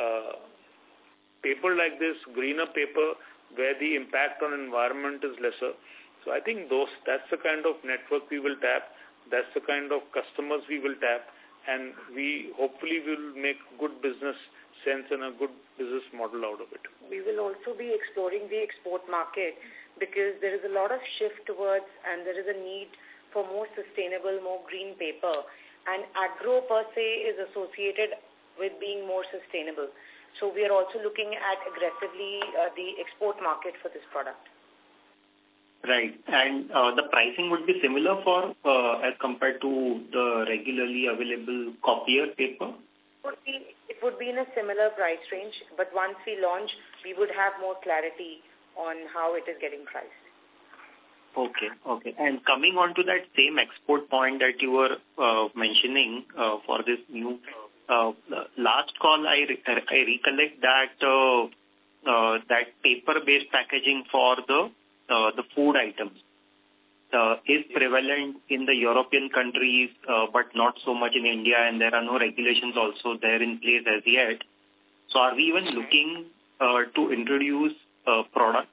paper like this, greener paper, where the impact on environment is lesser. So I think that's the kind of network we will tap. That's the kind of customers we will tap. And we hopefully will make good business sense and a good business model out of it. We will also be exploring the export market because there is a lot of shift towards, and there is a need for more sustainable, more green paper. And agro per se is associated with being more sustainable. So we are also looking at aggressively the export market for this product. Right. And the pricing would be similar for as compared to the regularly available copier paper? It would be in a similar price range, but once we launch, we would have more clarity on how it is getting priced. Okay. And coming on to that same export point that you were mentioning for this new last call, I recollect that that paper-based packaging for the food items is prevalent in the European countries, but not so much in India, and there are no regulations also there in place as yet. So are we even looking to introduce products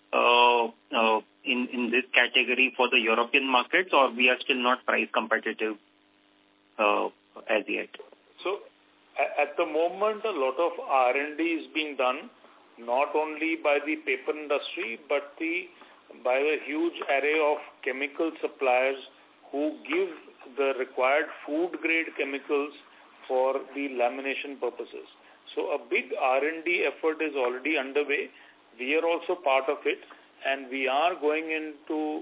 in this category for the European markets, or we are still not price competitive as yet? So at the moment, a lot of R&D is being done, not only by the paper industry, but by a huge array of chemical suppliers who give the required food-grade chemicals for the lamination purposes. So a big R&D effort is already underway. We are also part of it, and we are going to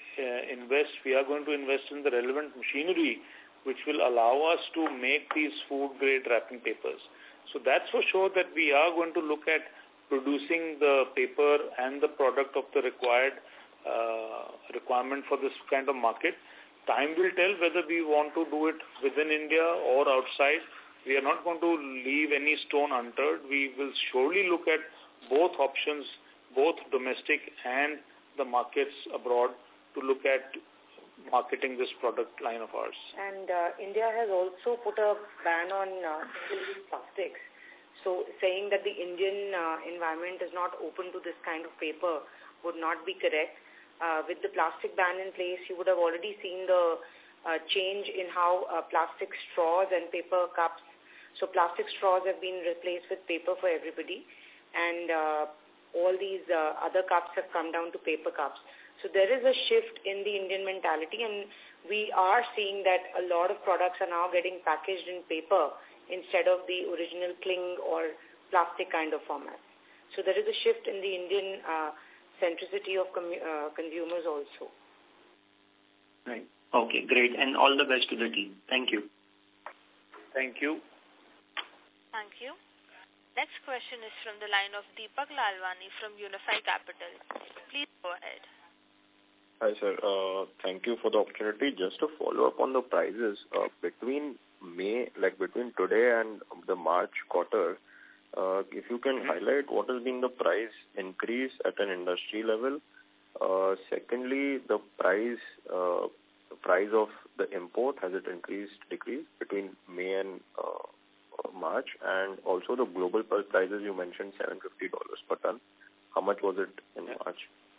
invest in the relevant machinery which will allow us to make these food-grade wrapping papers. So that's for sure that we are going to look at producing the paper and the product of the requirement for this kind of market. Time will tell whether we want to do it within India or outside. We are not going to leave any stone unturned. We will surely look at both options, both domestic and the markets abroad, to look at marketing this product line of ours. And India has also put a ban on single-use plastics. So saying that the Indian environment is not open to this kind of paper would not be correct. With the plastic ban in place, you would have already seen the change in how plastic straws and paper cups. So plastic straws have been replaced with paper for everybody, and all these other cups have come down to paper cups. So there is a shift in the Indian mentality, and we are seeing that a lot of products are now getting packaged in paper instead of the original cling or plastic kind of format. So there is a shift in the Indian centricity of consumers also. Right. Okay, great. And all the best to the team. Thank you. Thank you. Thank you. Next question is from the line of Deepak Lalwani from Unifi Capital. Please go ahead. Hi, sir. Thank you for the opportunity. Just to follow up on the prices, between today and the March quarter, if you can highlight what has been the price increase at an industry level. Secondly, the price of the import, has it increased, decreased between May and March? And also the global pulp prices, you mentioned $750 per ton. How much was it in March?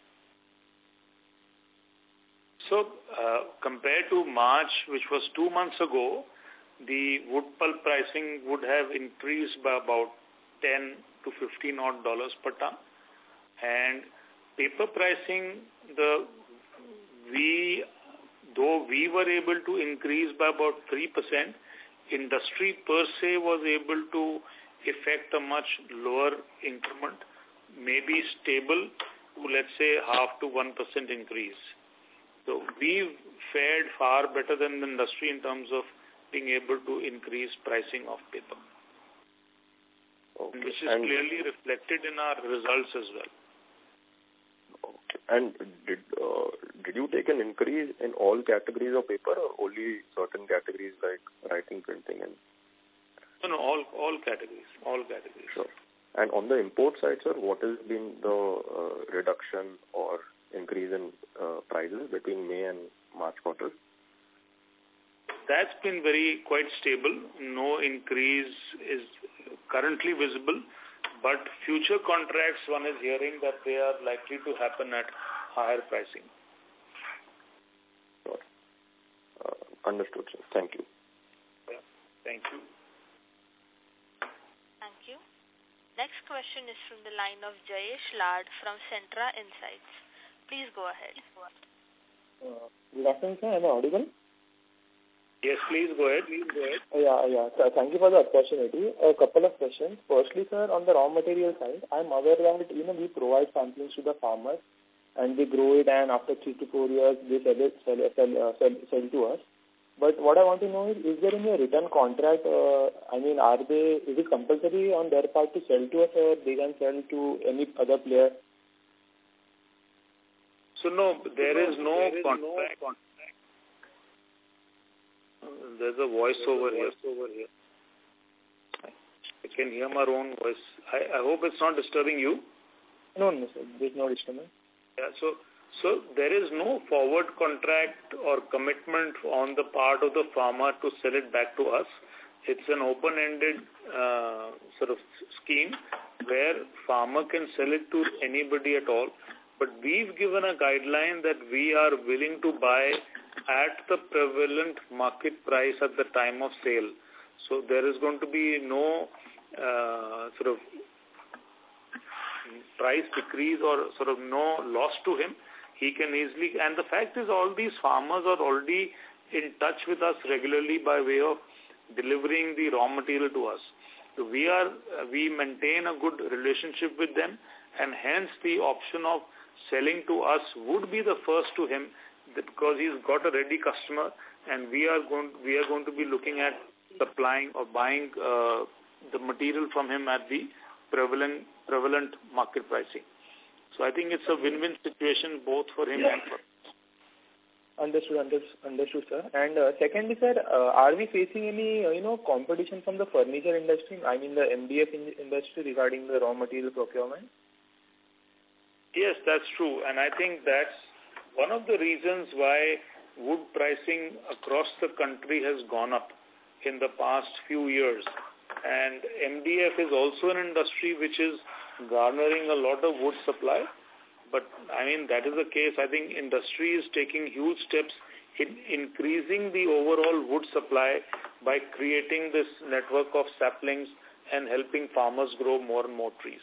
So compared to March, which was 2 months ago, the wood pulp pricing would have increased by about $10 to $15 odd per ton. And paper pricing, though we were able to increase by about 3%, industry per se was able to effect a much lower increment, maybe stable to, let's say, 0.5 to 1% increase. So we've fared far better than the industry in terms of being able to increase pricing of paper. Okay. Which is clearly reflected in our results as well. Okay. And did you take an increase in all categories of paper or only certain categories like writing, printing and... No, all categories. All categories. Sure. And on the import side, sir, what has been the reduction or increase in prices between May and March quarter? That's been quite stable. No increase is currently visible, but future contracts, one is hearing that they are likely to happen at higher pricing. Sure. Understood, sir. Thank you. Yeah. Thank you. Thank you. Next question is from the line of Jayesh Lad from Centra Insights. Please go ahead. Good afternoon, sir. Am I audible? Yes, please go ahead. Yeah. Sir, thank you for the opportunity. A couple of questions. Firstly, sir, on the raw material side, I'm aware that we provide samplings to the farmers and they grow it, and after 3 to 4 years they sell to us. But what I want to know is there any written contract? Is it compulsory on their part to sell to us, or they can sell to any other player? So no, there is no contract. There's a voice over here. I can hear my own voice. I hope it's not disturbing you. No, sir. There's no disturbance. Yeah, so there is no forward contract or commitment on the part of the farmer to sell it back to us. It's an open-ended sort of scheme where farmer can sell it to anybody at all. But we've given a guideline that we are willing to buy at the prevalent market price at the time of sale. So there is going to be no sort of price decrease or sort of no loss to him. He can easily, and the fact is all these farmers are already in touch with us regularly by way of delivering the raw material to us. So we maintain a good relationship with them, and hence the option of selling to us would be the first to him, because he's got a ready customer, and we are going to be looking at supplying or buying the material from him at the prevalent market pricing. So I think it's a win-win situation both for him and for us. Understood, sir. And secondly, sir, are we facing any competition from the furniture industry? I mean the MDF industry regarding the raw material procurement? Yes, that's true, and I think that's one of the reasons why wood pricing across the country has gone up in the past few years. And MDF is also an industry which is garnering a lot of wood supply. But, I mean, that is the case. I think industry is taking huge steps in increasing the overall wood supply by creating this network of saplings and helping farmers grow more and more trees.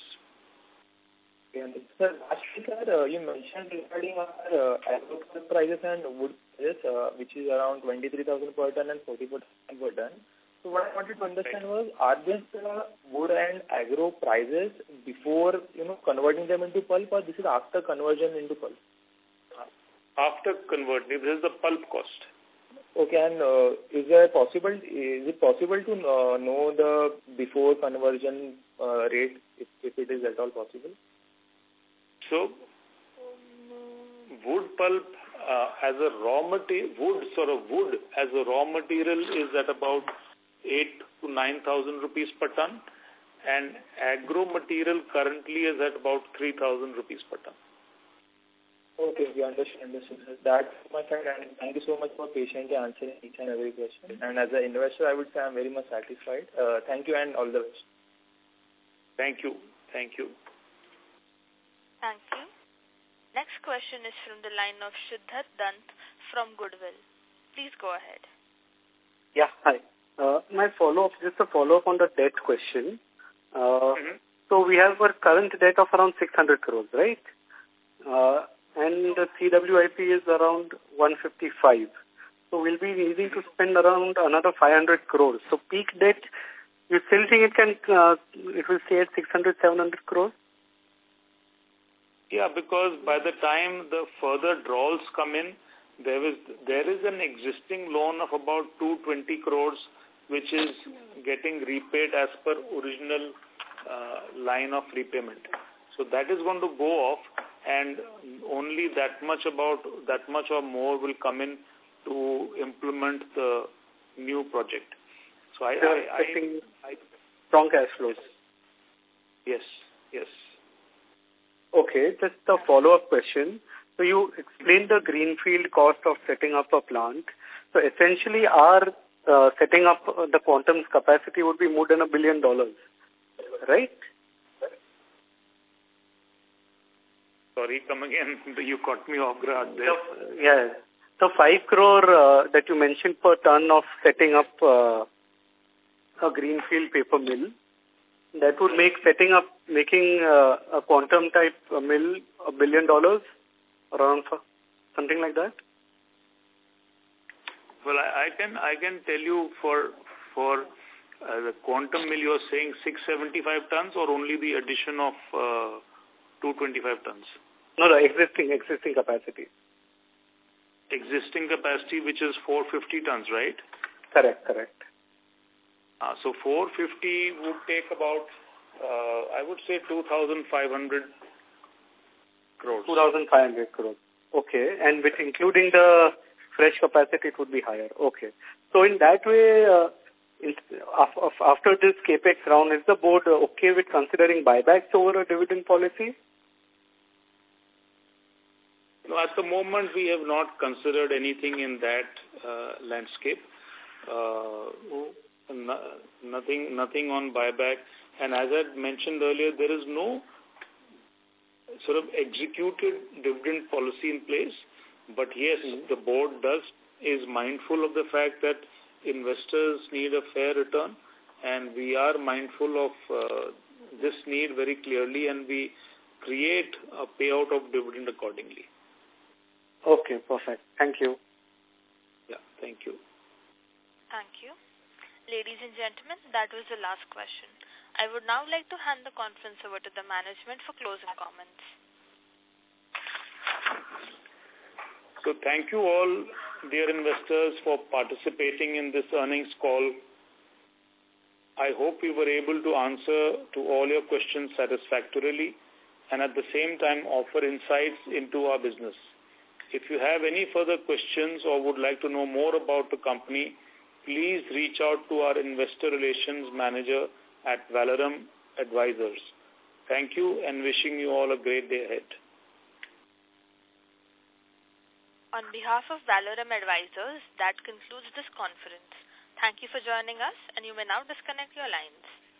Sir, lastly, sir, you mentioned regarding our agro prices and wood prices, which is around 23,000 per ton and 44,000 per ton. So what I wanted to understand was, are these wood and agro prices before converting them into pulp, or this is after conversion into pulp? After converting, this is the pulp cost. Okay, and is it possible to know the before conversion rate, if it is at all possible? So, wood pulp as a raw material, wood as a raw material is at about 8,000 to 9,000 rupees per ton, and agro material currently is at about 3,000 rupees per ton. Okay, we understand. That's my friend, and thank you so much for patiently answering each and every question. And as an investor, I would say I'm very much satisfied. Thank you and all the best. Thank you. Thank you. Thank you. Next question is from the line of Siddharth Dant from Goodwill. Please go ahead. Yeah, hi. My just a follow-up on the debt question. So we have our current debt of around 600 crores, right? And the CWIP is around 155. So we'll be needing to spend around another 500 crores. So peak debt, you still think it will stay at 600, 700 crores? Yeah, because by the time the further draws come in, there is an existing loan of about 220 crores, which is getting repaid as per original line of repayment. So that is going to go off, and only that much or more will come in to implement the new project. So I strong cash flows. Yes. Okay, just a follow-up question. So you explained the greenfield cost of setting up a plant. So essentially our setting up the Quantum's capacity would be more than $1 billion, right? Sorry, come again. You caught me off guard there. Yeah. So 5 crore that you mentioned per ton of setting up a greenfield paper mill, that would make making a Quantum type mill $1 billion, around something like that. Well, I can tell you for the Quantum mill, you're saying 675 tons or only the addition of 225 tons? No, existing capacity. Existing capacity, which is 450 tons, right? Correct. So 450 would take about, I would say 2,500 crores. 2,500 crores. Okay. And with including the fresh capacity, it would be higher. Okay. So in that way, after this capex round, is the board okay with considering buybacks over a dividend policy? No, at the moment, we have not considered anything in that landscape. Nothing on buyback. And as I mentioned earlier, there is no sort of executed dividend policy in place. But yes, the board is mindful of the fact that investors need a fair return, and we are mindful of this need very clearly, and we create a payout of dividend accordingly. Okay, perfect. Thank you. Yeah, thank you. Thank you. Ladies and gentlemen, that was the last question. I would now like to hand the conference over to the management for closing comments. So thank you all, dear investors, for participating in this earnings call. I hope we were able to answer to all your questions satisfactorily and at the same time offer insights into our business. If you have any further questions or would like to know more about the company, please reach out to our investor relations manager at Valorem Advisors. Thank you and wishing you all a great day ahead. On behalf of Valorem Advisors, that concludes this conference. Thank you for joining us, and you may now disconnect your lines.